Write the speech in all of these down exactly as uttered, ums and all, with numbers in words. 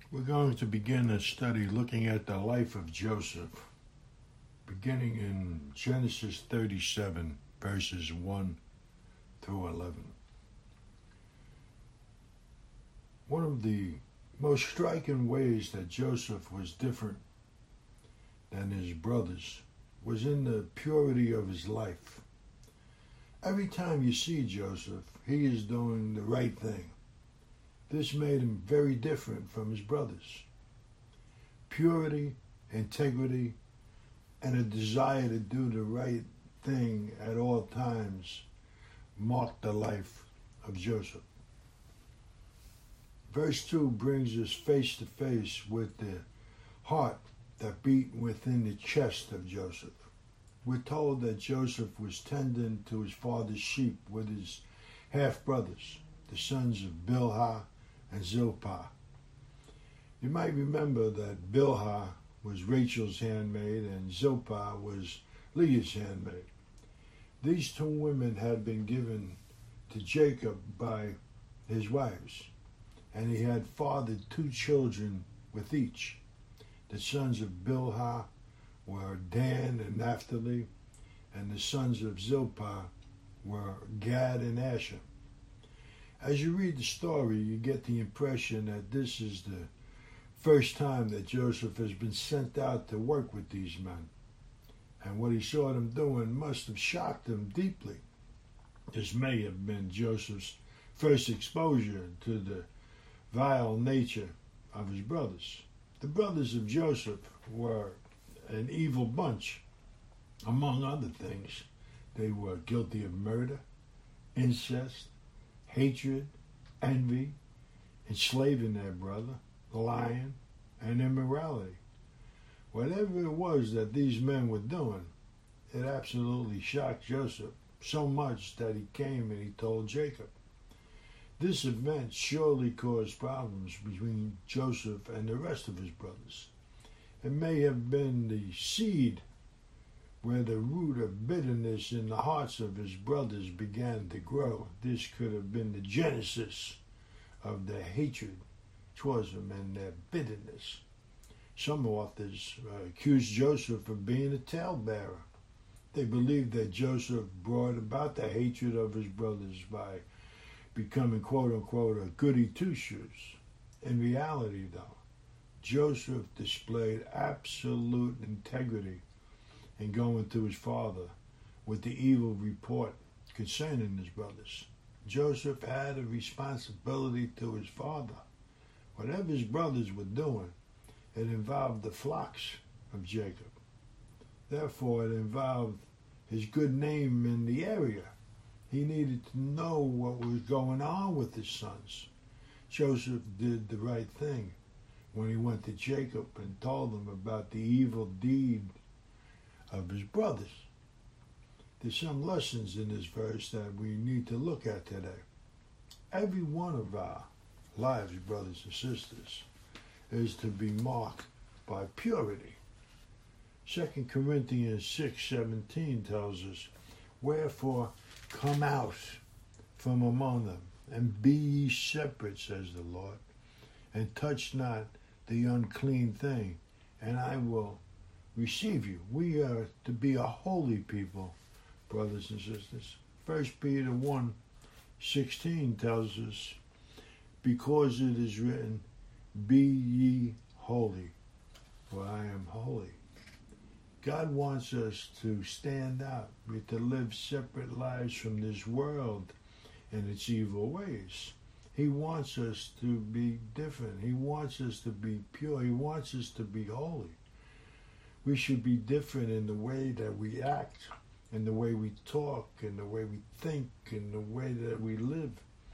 We're going to begin a study looking at the life of Joseph, beginning in Genesis thirty-seven, verses one through eleven. One of the most striking ways that Joseph was different than his brothers was in the purity of his life. Every time you see Joseph, he is doing the right thing. This made him very different from his brothers. Purity, integrity, and a desire to do the right thing at all times marked the life of Joseph. Verse two brings us face to face with the heart that beat within the chest of Joseph. We're told that Joseph was tending to his father's sheep with his half-brothers, the sons of Bilhah and Zilpah. You might remember that Bilhah was Rachel's handmaid and Zilpah was Leah's handmaid. These two women had been given to Jacob by his wives, and he had fathered two children with each. The sons of Bilhah were Dan and Naphtali, and the sons of Zilpah were Gad and Asher. As you read the story, you get the impression that this is the first time that Joseph has been sent out to work with these men. And what he saw them doing must have shocked him deeply. This may have been Joseph's first exposure to the vile nature of his brothers. The brothers of Joseph were an evil bunch. Among other things, they were guilty of murder, incest, hatred, envy, enslaving their brother, lying, and immorality. Whatever it was that these men were doing, it absolutely shocked Joseph, so much that he came and he told Jacob. This event surely caused problems between Joseph and the rest of his brothers. It may have been the seed where the root of bitterness in the hearts of his brothers began to grow. This could have been the genesis of the hatred towards them and their bitterness. Some authors uh, accuse Joseph of being a talebearer. They believed that Joseph brought about the hatred of his brothers by becoming, quote-unquote, a goody two-shoes. In reality, though, Joseph displayed absolute integrity in going to his father with the evil report concerning his brothers. Joseph had a responsibility to his father. Whatever his brothers were doing, it involved the flocks of Jacob. Therefore, it involved his good name in the area. He needed to know what was going on with his sons. Joseph did the right thing when he went to Jacob and told him about the evil deed of his brothers. There's some lessons in this verse that we need to look at today. Every one of our lives, brothers and sisters, is to be marked by purity. Second Corinthians six seventeen tells us, "Wherefore come out from among them, and be ye separate, says the Lord, and touch not the unclean thing, and I will receive you." We are to be a holy people, brothers and sisters. First Peter one sixteen tells us, "Because it is written, be ye holy, for I am holy." God wants us to stand out. We're to live separate lives from this world and its evil ways. He wants us to be different. He wants us to be pure. He wants us to be holy. We should be different in the way that we act, in the way we talk, in the way we think, in the way that we live.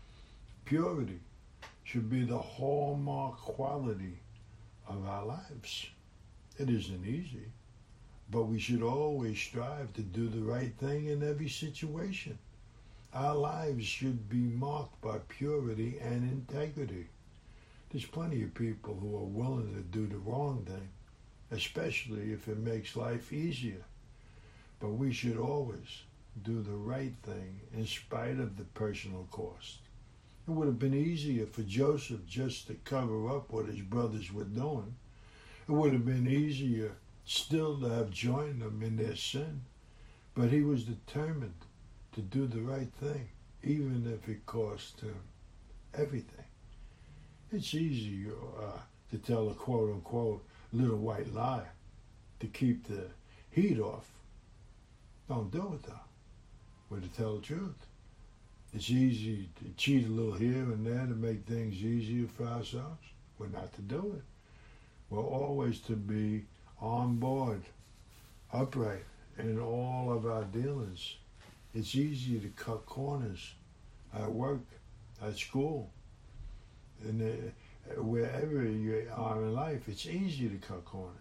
Purity should be the hallmark quality of our lives. It isn't easy, but we should always strive to do the right thing in every situation. Our lives should be marked by purity and integrity. There's plenty of people who are willing to do the wrong thing, especially if it makes life easier. But we should always do the right thing in spite of the personal cost. It would have been easier for Joseph just to cover up what his brothers were doing. It would have been easier still to have joined them in their sin. But he was determined to do the right thing, even if it cost him everything. It's easy uh, to tell a quote-unquote little white lie to keep the heat off. Don't do it, though. But to tell the truth. It's easy to cheat a little here and there to make things easier for ourselves. We're not to do it. We're always to be on board, upright in all of our dealings. It's easy to cut corners at work, at school, and uh, wherever you are in life. It's easy to cut corners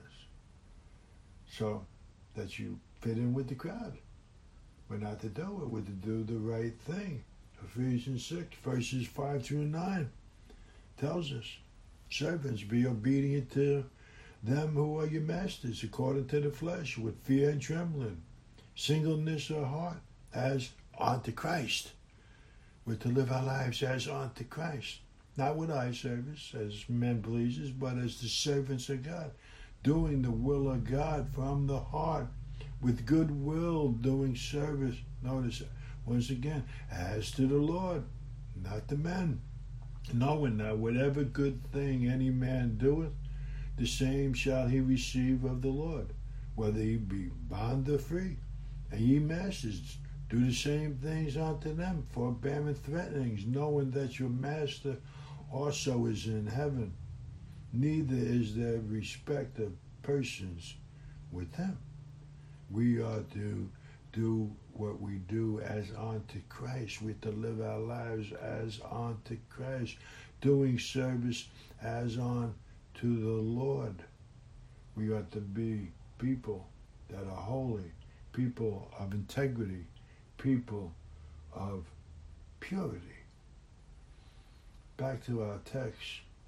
so that you fit in with the crowd. We're not to do it. We're to do the right thing. Ephesians six, verses five through nine tells us, servants, be obedient to them who are your masters, according to the flesh, with fear and trembling, singleness of heart, as unto Christ. We're to live our lives as unto Christ, not with eye service, as men pleasers, but as the servants of God, doing the will of God from the heart, with good will, doing service. Notice it. Once again, as to the Lord, not the men, knowing that whatever good thing any man doeth, the same shall he receive of the Lord, whether he be bond or free. And ye masters, do the same things unto them, forbearing threatenings, knowing that your master also is in heaven. Neither is there respect of persons with him. We are to do what we do as unto Christ. We're to live our lives as unto Christ, doing service as unto the Lord. We are to be people that are holy, people of integrity, people of purity. Back to our text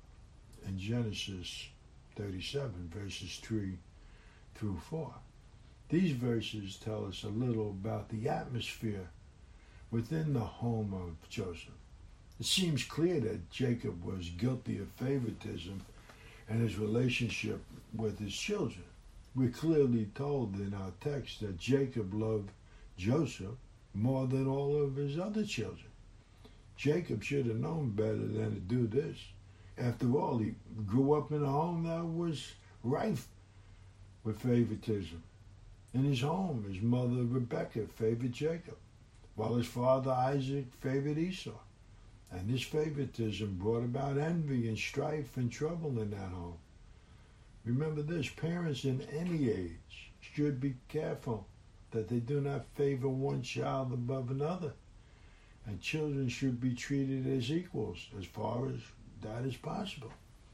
in Genesis thirty-seven, verses three through four. These verses tell us a little about the atmosphere within the home of Joseph. It seems clear that Jacob was guilty of favoritism in his relationship with his children. We're clearly told in our text that Jacob loved Joseph more than all of his other children. Jacob should have known better than to do this. After all, he grew up in a home that was rife with favoritism. In his home, his mother Rebekah favored Jacob, while his father Isaac favored Esau. And this favoritism brought about envy and strife and trouble in that home. Remember this, parents in any age should be careful that they do not favor one child above another. And children should be treated as equals as far as that is possible.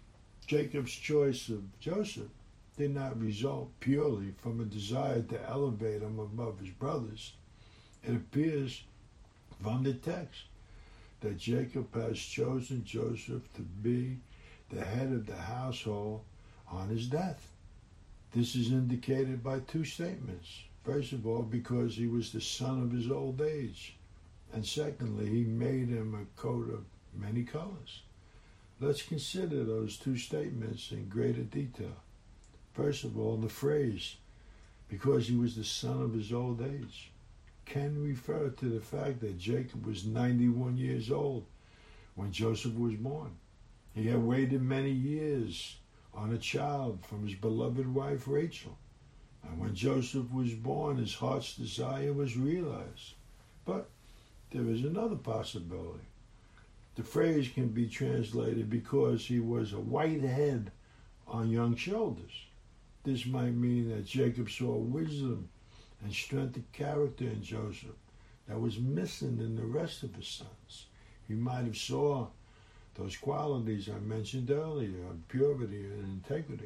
Jacob's choice of Joseph did not result purely from a desire to elevate him above his brothers. It appears from the text that Jacob has chosen Joseph to be the head of the household on his death. This is indicated by two statements. First of all, because he was the son of his old age. And secondly, he made him a coat of many colors. Let's consider those two statements in greater detail. First of all, the phrase, because he was the son of his old age, can refer to the fact that Jacob was ninety-one years old when Joseph was born. He had waited many years on a child from his beloved wife Rachel. And when Joseph was born, his heart's desire was realized. But there is another possibility. The phrase can be translated because he was a white head on young shoulders. This might mean that Jacob saw wisdom and strength of character in Joseph that was missing in the rest of his sons. He might have saw those qualities I mentioned earlier of purity and integrity.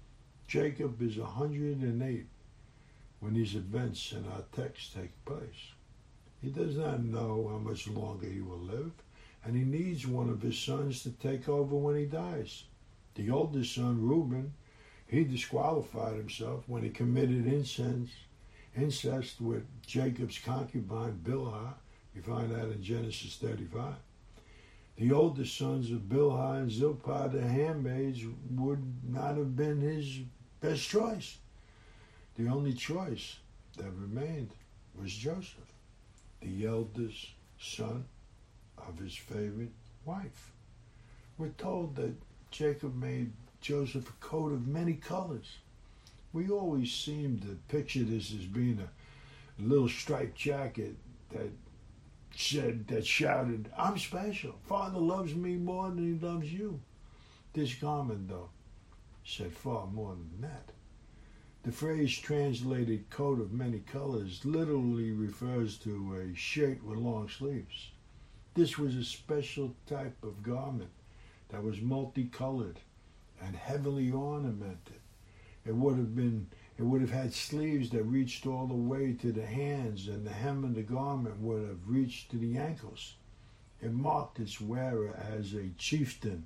Jacob is one hundred eight when these events in our text take place. He does not know how much longer he will live, and he needs one of his sons to take over when he dies. The oldest son, Reuben, he disqualified himself when he committed incest, incest with Jacob's concubine, Bilhah. You find that in Genesis thirty-five. The older sons of Bilhah and Zilpah, the handmaids, would not have been his best choice. The only choice that remained was Joseph, the eldest son of his favorite wife. We're told that Jacob made Joseph a coat of many colors. We always seem to picture this as being a little striped jacket that said, that shouted, "I'm special. Father loves me more than he loves you." This garment, though, said far more than that. The phrase translated coat of many colors literally refers to a shirt with long sleeves. This was a special type of garment that was multicolored and heavily ornamented. It would have been it would have had sleeves that reached all the way to the hands, and the hem of the garment would have reached to the ankles. It marked its wearer as a chieftain,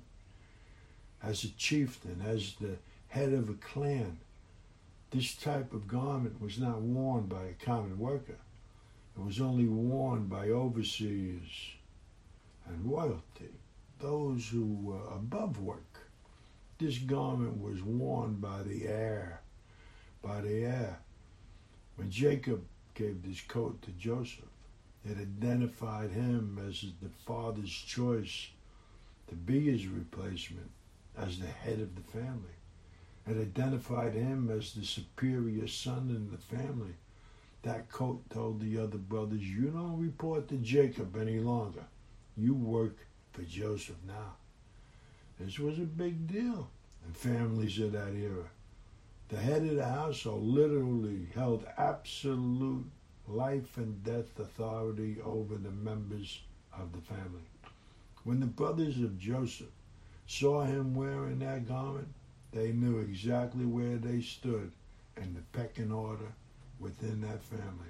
as a chieftain, as the head of a clan. This type of garment was not worn by a common worker. It was only worn by overseers and royalty, those who were above work. This garment was worn by the heir, by the heir. When Jacob gave this coat to Joseph, it identified him as the father's choice to be his replacement as the head of the family. It identified him as the superior son in the family. That coat told the other brothers, "You don't report to Jacob any longer. You work for Joseph now." This was a big deal in families of that era. The head of the household literally held absolute life and death authority over the members of the family. When the brothers of Joseph saw him wearing that garment, they knew exactly where they stood in the pecking order within that family.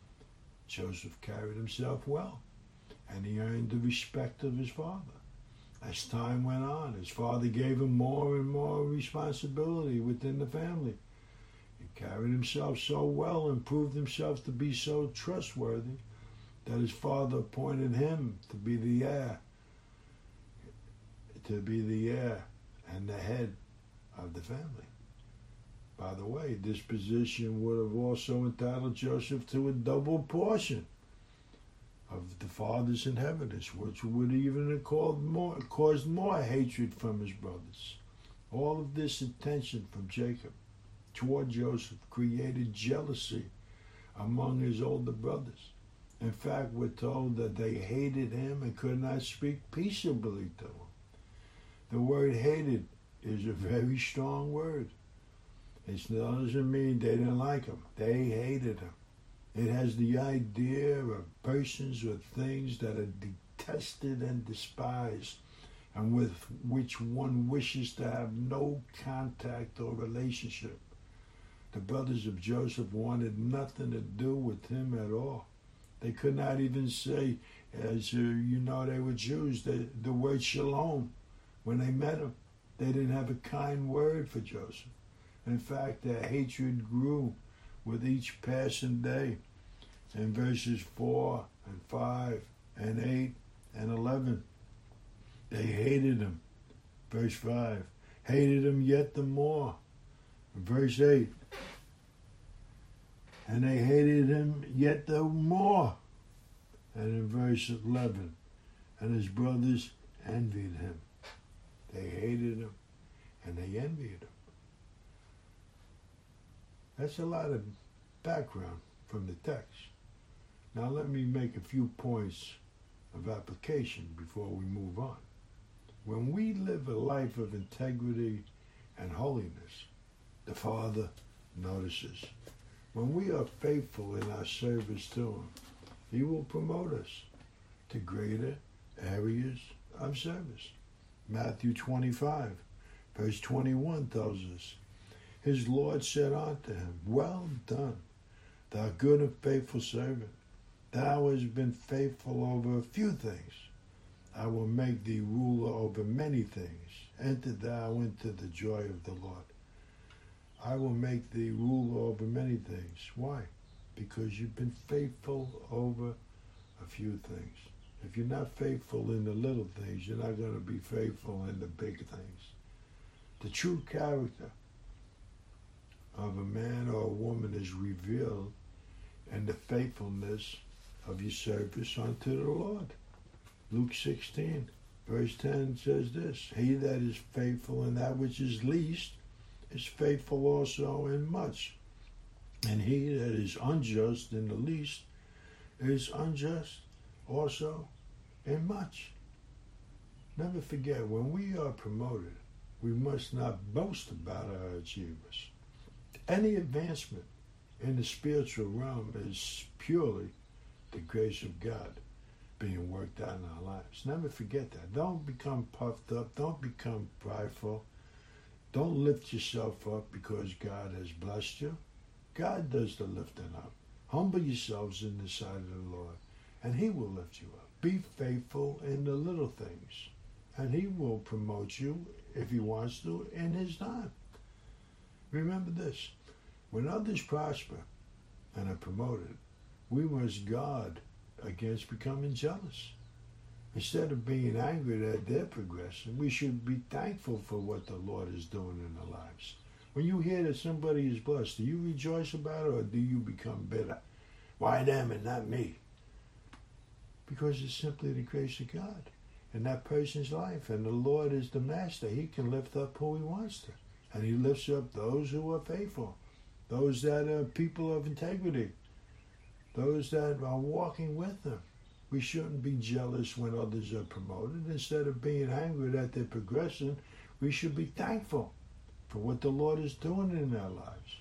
Joseph carried himself well, and he earned the respect of his father. As time went on, his father gave him more and more responsibility within the family. He carried himself so well and proved himself to be so trustworthy that his father appointed him to be the heir, to be the heir and the head of the family. By the way, this position would have also entitled Joseph to a double portion of the father's inheritance, which would even have caused more, caused more hatred from his brothers. All of this attention from Jacob toward Joseph created jealousy among his older brothers. In fact, we're told that they hated him and could not speak peaceably to him. The word hated is a very strong word. It doesn't mean they didn't like him. They hated him. It has the idea of persons or things that are detested and despised, and with which one wishes to have no contact or relationship. The brothers of Joseph wanted nothing to do with him at all. They could not even say, as uh, you know, they were Jews, the, the word shalom. When they met him, they didn't have a kind word for Joseph. In fact, their hatred grew with each passing day. In verses four and five and eight and eleven, they hated him. Verse five, hated him yet the more. Verse eight, and they hated him yet the more. And in verse eleven, and his brothers envied him. They hated him and they envied him. That's a lot of background from the text. Now let me make a few points of application before we move on. When we live a life of integrity and holiness, the Father notices. When we are faithful in our service to Him, He will promote us to greater areas of service. Matthew twenty-five, verse twenty-one tells us, His Lord said unto him, Well done, thou good and faithful servant. Thou hast been faithful over a few things. I will make thee ruler over many things. Enter thou into the joy of the Lord. I will make thee ruler over many things. Why? Because you've been faithful over a few things. If you're not faithful in the little things, you're not going to be faithful in the big things. The true character of a man or a woman is revealed in the faithfulness of your service unto the Lord. Luke sixteen, verse ten says this, he that is faithful in that which is least is faithful also in much. And he that is unjust in the least is unjust also in much. Never forget, when we are promoted, we must not boast about our achievements. Any advancement in the spiritual realm is purely the grace of God being worked out in our lives. Never forget that. Don't become puffed up. Don't become prideful. Don't lift yourself up because God has blessed you. God does the lifting up. Humble yourselves in the sight of the Lord, and he will lift you up. Be faithful in the little things, and he will promote you, if he wants to, in his time. Remember this, when others prosper and are promoted, we must guard against becoming jealous. Instead of being angry at their progression, we should be thankful for what the Lord is doing in their lives. When you hear that somebody is blessed, do you rejoice about it or do you become bitter? Why them and not me? Because it's simply the grace of God in that person's life. And the Lord is the master. He can lift up who he wants to. And he lifts up those who are faithful, those that are people of integrity, those that are walking with him. We shouldn't be jealous when others are promoted. Instead of being angry at their progression, we should be thankful for what the Lord is doing in our lives.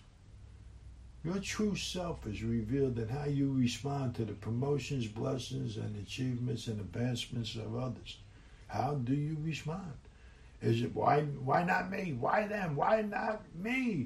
Your true self is revealed in how you respond to the promotions, blessings, and achievements and advancements of others. How do you respond? Is it, why, why not me? Why them? Why not me?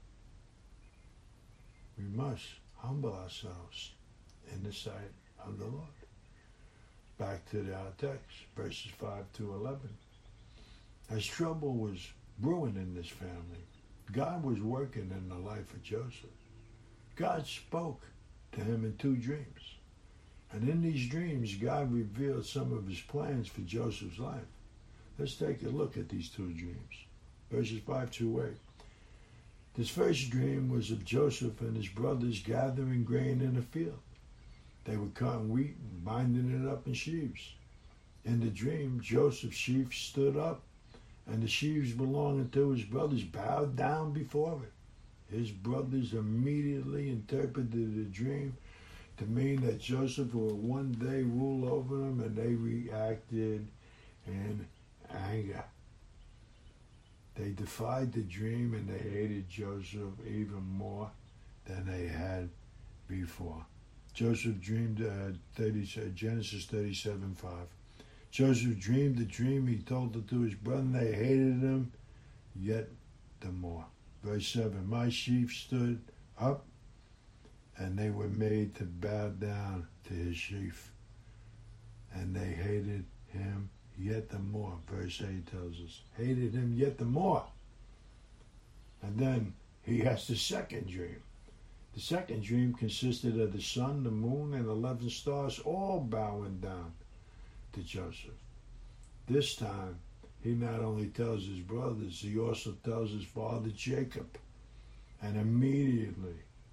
We must humble ourselves in the sight of the Lord. Back to our text, verses five to eleven. As trouble was brewing in this family, God was working in the life of Joseph. God spoke to him in two dreams. And in these dreams, God revealed some of his plans for Joseph's life. Let's take a look at these two dreams. Verses five to eight. This first dream was of Joseph and his brothers gathering grain in a field. They were cutting wheat and binding it up in sheaves. In the dream, Joseph's sheaf stood up, and the sheaves belonging to his brothers bowed down before it. His brothers immediately interpreted the dream to mean that Joseph would one day rule over them, and they reacted in anger. They defied the dream, and they hated Joseph even more than they had before. Joseph dreamed, uh, thirty, Genesis thirty-seven five. Joseph dreamed the dream. He told it to his brother. They hated him yet the more. Verse seven. My sheep stood up, and they were made to bow down to his sheaf. And they hated him yet the more. Verse eight tells us. Hated him yet the more. And then he has the second dream. The second dream consisted of the sun, the moon, and eleven stars all bowing down to Joseph. This time, he not only tells his brothers, he also tells his father Jacob. And immediately,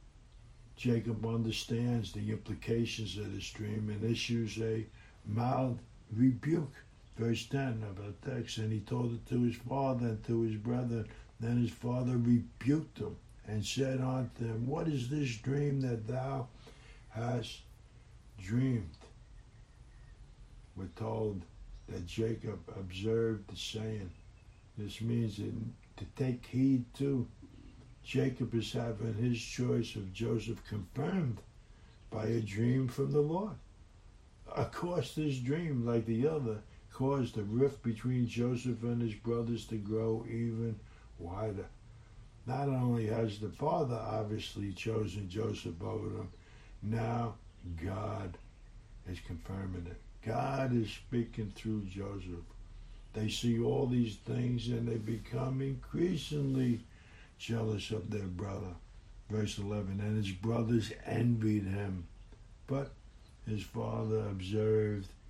Jacob understands the implications of this dream and issues a mild rebuke. Verse ten of our text, and he told it to his father and to his brother. Then his father rebuked him and said unto him, what is this dream that thou hast dreamed? We're told that Jacob observed the saying. This means to take heed to. Jacob is having his choice of Joseph confirmed by a dream from the Lord. Of course, this dream, like the other, caused the rift between Joseph and his brothers to grow even wider. Not only has the father obviously chosen Joseph over them, now God is confirming it. God is speaking through Joseph. They see all these things and they become increasingly jealous of their brother. Verse eleven, and his brothers envied him. But his father observed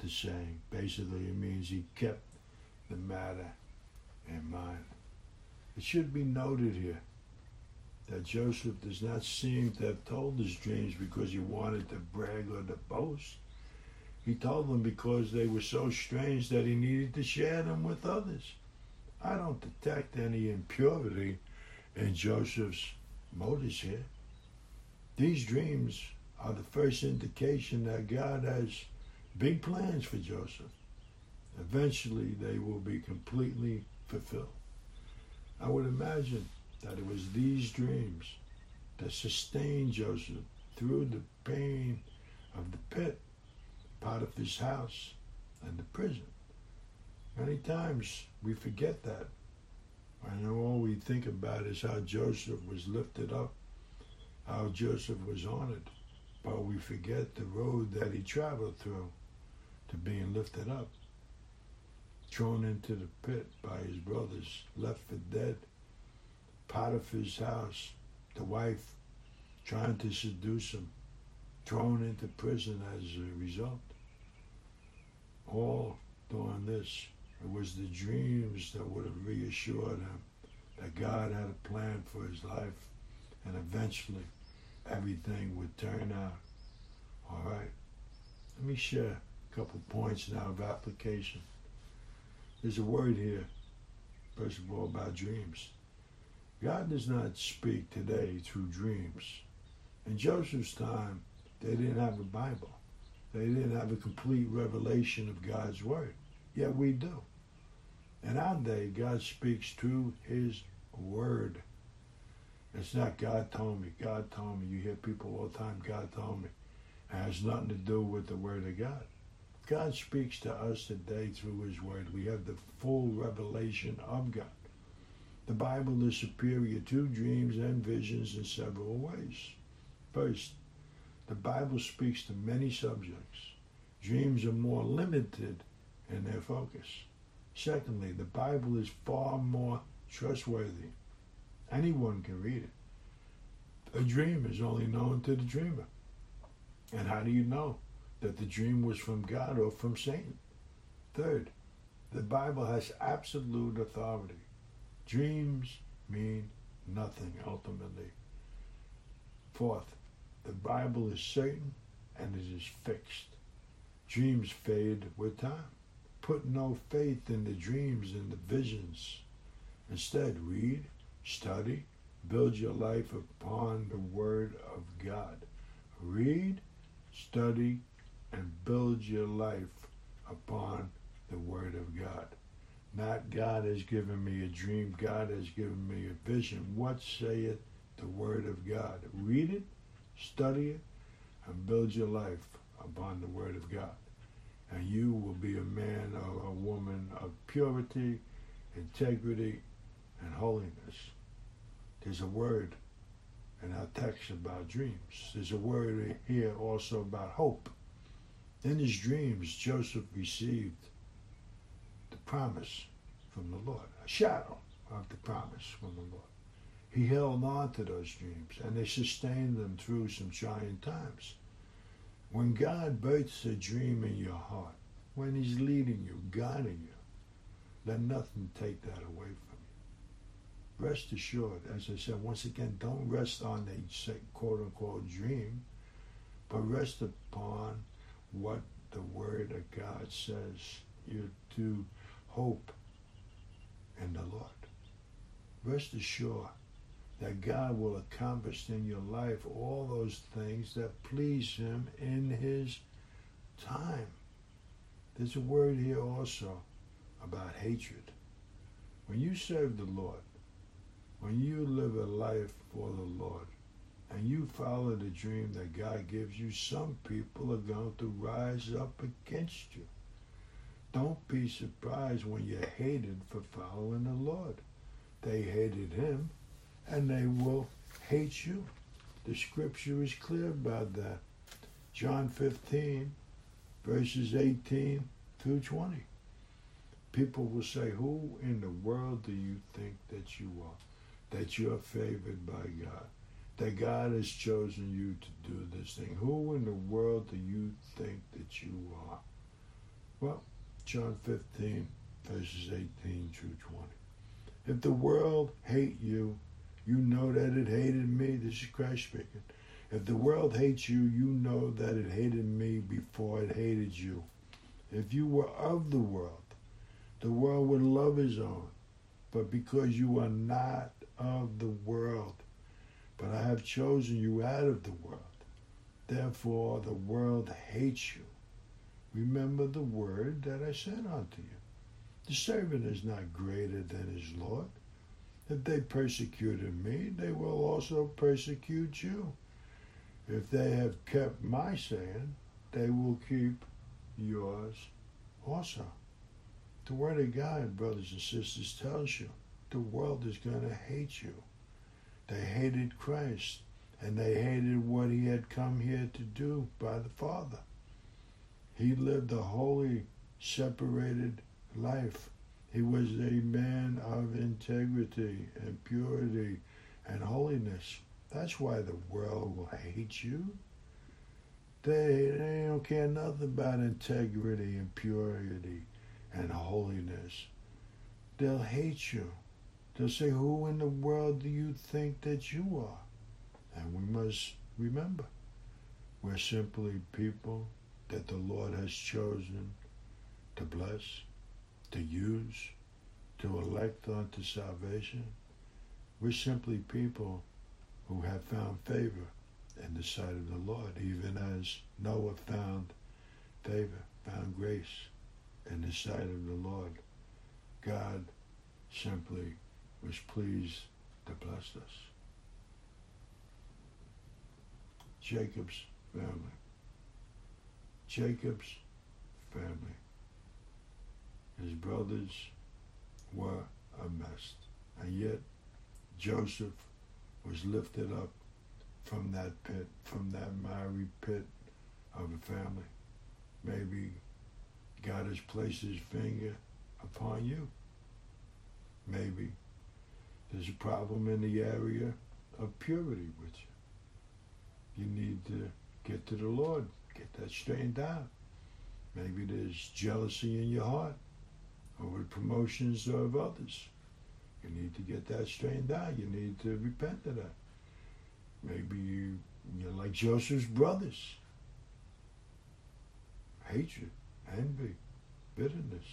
the saying. Basically, it means he kept the matter in mind. It should be noted here that Joseph does not seem to have told his dreams because he wanted to brag or to boast. He told them because they were so strange that he needed to share them with others. I don't detect any impurity in Joseph's motives here. These dreams are the first indication that God has big plans for Joseph. Eventually, they will be completely fulfilled. I would imagine that it was these dreams that sustained Joseph through the pain of the pit, Potiphar's house, and the prison. Many times we forget that. I know all we think about is how Joseph was lifted up, how Joseph was honored, but we forget the road that he traveled through to being lifted up. Thrown into the pit by his brothers, left for dead. Potiphar's house, the wife trying to seduce him, thrown into prison as a result. All doing this, it was the dreams that would have reassured him that God had a plan for his life, and eventually everything would turn out all right. Let me share a couple points now of application. There's a word here, first of all, about dreams. God does not speak today through dreams. In Joseph's time, they didn't have a Bible. They didn't have a complete revelation of God's word. Yet we do. In our day, God speaks through his word. It's not God told me, God told me. You hear people all the time, God told me. It has nothing to do with the word of God. God speaks to us today through his word. We have the full revelation of God. The Bible is superior to dreams and visions in several ways. First, the Bible speaks to many subjects. Dreams are more limited in their focus. Secondly, the Bible is far more trustworthy. Anyone can read it. A dream is only known to the dreamer. And how do you know that the dream was from God or from Satan? Third, the Bible has absolute authority. Dreams mean nothing ultimately. Fourth, the Bible is certain and it is fixed. Dreams fade with time. Put no faith in the dreams and the visions. Instead, read, study, build your life upon the Word of God. Read, study, and build your life upon the Word of God. Not God has given me a dream, God has given me a vision. What saith the Word of God? Read it, study it, and build your life upon the Word of God. And you will be a man or a woman of purity, integrity, and holiness. There's a word in our text about dreams. There's a word here also about hope. In his dreams, Joseph received the promise from the Lord, a shadow of the promise from the Lord. He held on to those dreams, and they sustained them through some trying times. When God births a dream in your heart, when he's leading you, guiding you, let nothing take that away from you. Rest assured, as I said, once again, don't rest on a quote-unquote dream, but rest upon what the Word of God says. You're to hope in the Lord. Rest assured that God will accomplish in your life all those things that please him in his time. There's a word here also about hatred. When you serve the Lord, when you live a life for the Lord, and you follow the dream that God gives you, some people are going to rise up against you. Don't be surprised when you're hated for following the Lord. They hated him, and they will hate you. The scripture is clear about that. John fifteen, verses eighteen through twenty. People will say, who in the world do you think that you are? That you're favored by God? That God has chosen you to do this thing? Who in the world do you think that you are? Well, John fifteen, verses eighteen through twenty. If the world hate you, you know that it hated me. This is Christ speaking. If the world hates you, you know that it hated me before it hated you. If you were of the world, the world would love his own. But because you are not of the world, but I have chosen you out of the world, therefore the world hates you. Remember the word that I said unto you. The servant is not greater than his Lord. If they persecuted me, they will also persecute you. If they have kept my saying, they will keep yours also. The Word of God, brothers and sisters, tells you the world is going to hate you. They hated Christ, and they hated what he had come here to do by the Father. He lived a holy, separated life. He was a man of integrity and purity and holiness. That's why the world will hate you. They, they don't care nothing about integrity and purity and holiness. They'll hate you. They'll say, who in the world do you think that you are? And we must remember, we're simply people that the Lord has chosen to bless, to use, to elect unto salvation. We're simply people who have found favor in the sight of the Lord, even as Noah found favor, found grace in the sight of the Lord. God simply was pleased to bless us. Jacob's family. Jacob's family. His brothers were a mess. And yet Joseph was lifted up from that pit, from that miry pit of a family. Maybe God has placed his finger upon you. Maybe there's a problem in the area of purity with you. You need to get to the Lord, get that straightened out. Maybe there's jealousy in your heart over the promotions of others. You need to get that straightened out. You need to repent of that. Maybe you, you're like Joseph's brothers. Hatred, envy, bitterness.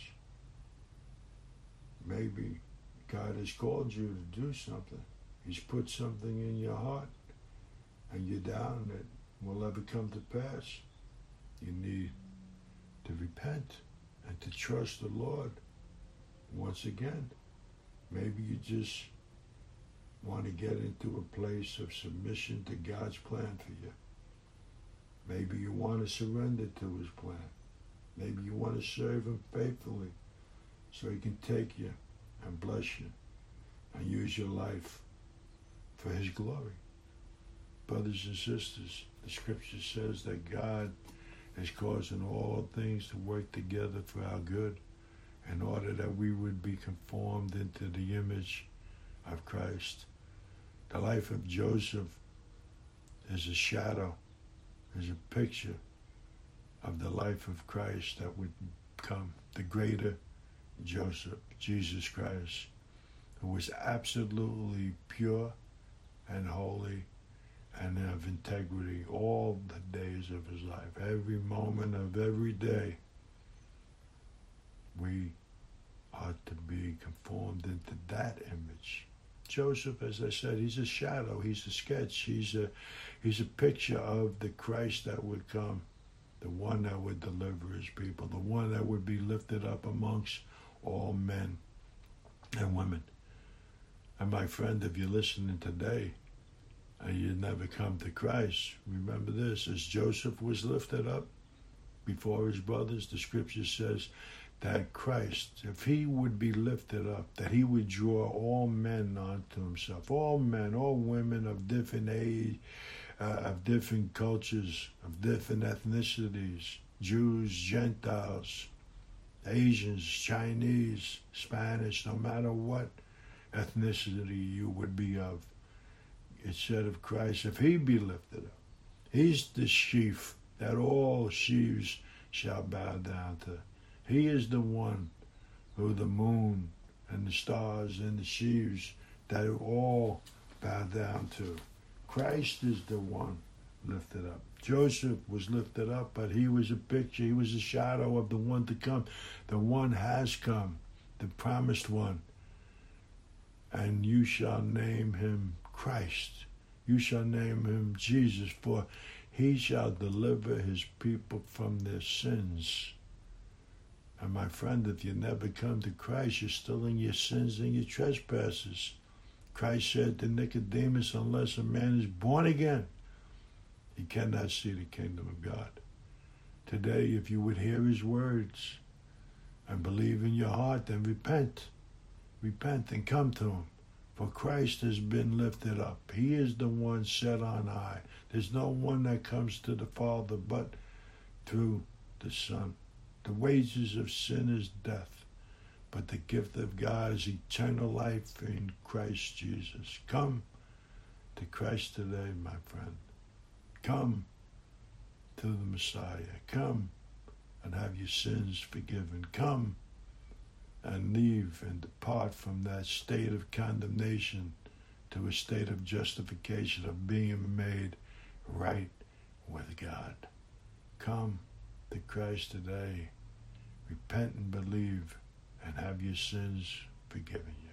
Maybe God has called you to do something. He's put something in your heart and you're down that will ever come to pass. You need to repent and to trust the Lord once again. Maybe you just want to get into a place of submission to God's plan for you. Maybe you want to surrender to his plan. Maybe you want to serve him faithfully so he can take you and bless you and use your life for his glory. Brothers and sisters, the scripture says that God is causing all things to work together for our good in order that we would be conformed into the image of Christ. The life of Joseph is a shadow, is a picture of the life of Christ that would come, the greater Joseph, Jesus Christ, who was absolutely pure and holy and of integrity all the days of his life. Every moment of every day, we are to be conformed into that image. Joseph, as I said, he's a shadow, he's a sketch, he's a he's a picture of the Christ that would come, the one that would deliver his people, the one that would be lifted up amongst all men and women. And my friend, if you're listening today and you never come to Christ, remember this, as Joseph was lifted up before his brothers, the scripture says that Christ, if he would be lifted up, that he would draw all men unto himself, all men, all women of different age, uh, of different cultures, of different ethnicities, Jews, Gentiles, Asians, Chinese, Spanish, no matter what ethnicity you would be of. It said of Christ, if he be lifted up, he's the sheaf that all sheaves shall bow down to. He is the one who the moon and the stars and the sheaves that all bow down to. Christ is the one lifted up. Joseph was lifted up, but he was a picture, he was a shadow of the one to come. The one has come, the promised one. And you shall name him Christ. You shall name him Jesus, for he shall deliver his people from their sins. And my friend, if you never come to Christ, you're still in your sins and your trespasses. Christ said to Nicodemus, unless a man is born again, he cannot see the kingdom of God. Today, if you would hear his words and believe in your heart, then repent. Repent and come to him. For Christ has been lifted up. He is the one set on high. There's no one that comes to the Father but through the Son. The wages of sin is death, but the gift of God is eternal life in Christ Jesus. Come to Christ today, my friend. Come to the Messiah. Come and have your sins forgiven. Come and leave and depart from that state of condemnation to a state of justification, of being made right with God. Come to Christ today. Repent and believe and have your sins forgiven you.